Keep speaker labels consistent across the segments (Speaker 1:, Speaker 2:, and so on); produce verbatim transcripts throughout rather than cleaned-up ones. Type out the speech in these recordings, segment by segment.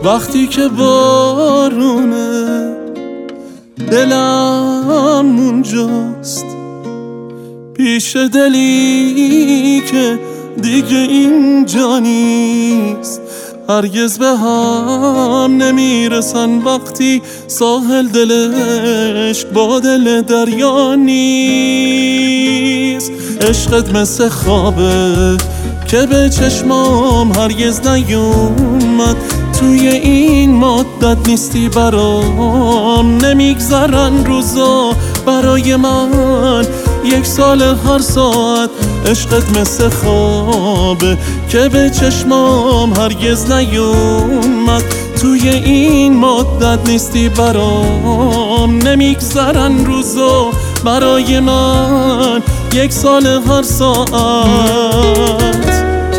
Speaker 1: وقتی که بارونه دلم اونجاست، پیش دلی که دیگه اینجا نیست. هرگز به هم نمیرسن وقتی ساحل دلش با دل دریا نیست. عشقت مثل خوابه که به چشمام هرگز نیومد، توی این مدت نیستی برام. نمیگذرن روزا برای من، یک سال هر ساعت. عشقت مثل خوابه که به چشمام هرگز نیومد، توی این مدت نیستی برام. نمیگذرن روزا برای من، یک سال هر ساعت.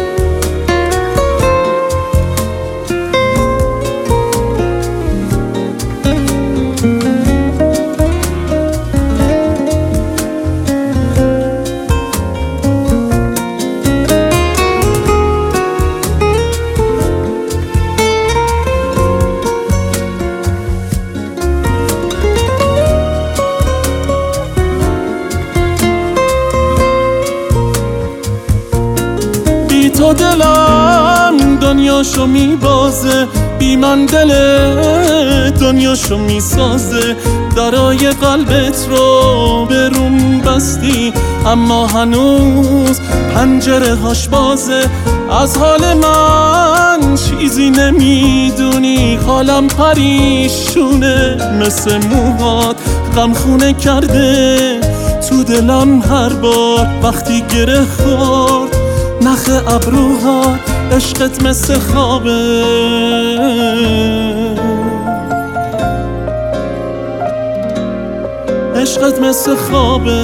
Speaker 1: تو دلم دنیاشو میبازه، بی من دل دنیاشو میسازه. درای قلبت رو به روم بستی، اما هنوز پنجره هاش بازه. از حال من چیزی نمیدونی، حالم پریشونه مثل موهات. غمخونه کرده تو دلم هر بار وقتی گره خورد نخ ابروها. عشقت مثل خوابه، عشقت مثل خوابه.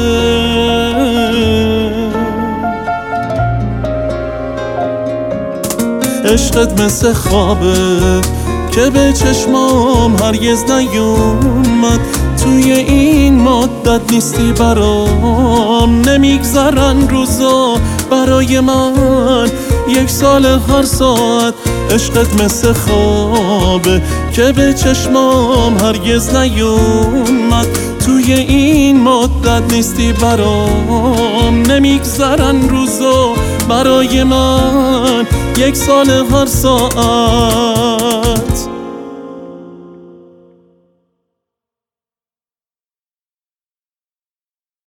Speaker 1: عشقت مثل خوابه که به چشمام هرگز نیومد، توی این مدت نیستی برام. نمیگذرن روزا برای من، یک سال هر ساعت. عشقت مثل خوابه که به چشمام هرگز نیومد، توی این مدت نیستی برام. نمیگذرن روزا برای من، یک سال هر ساعت.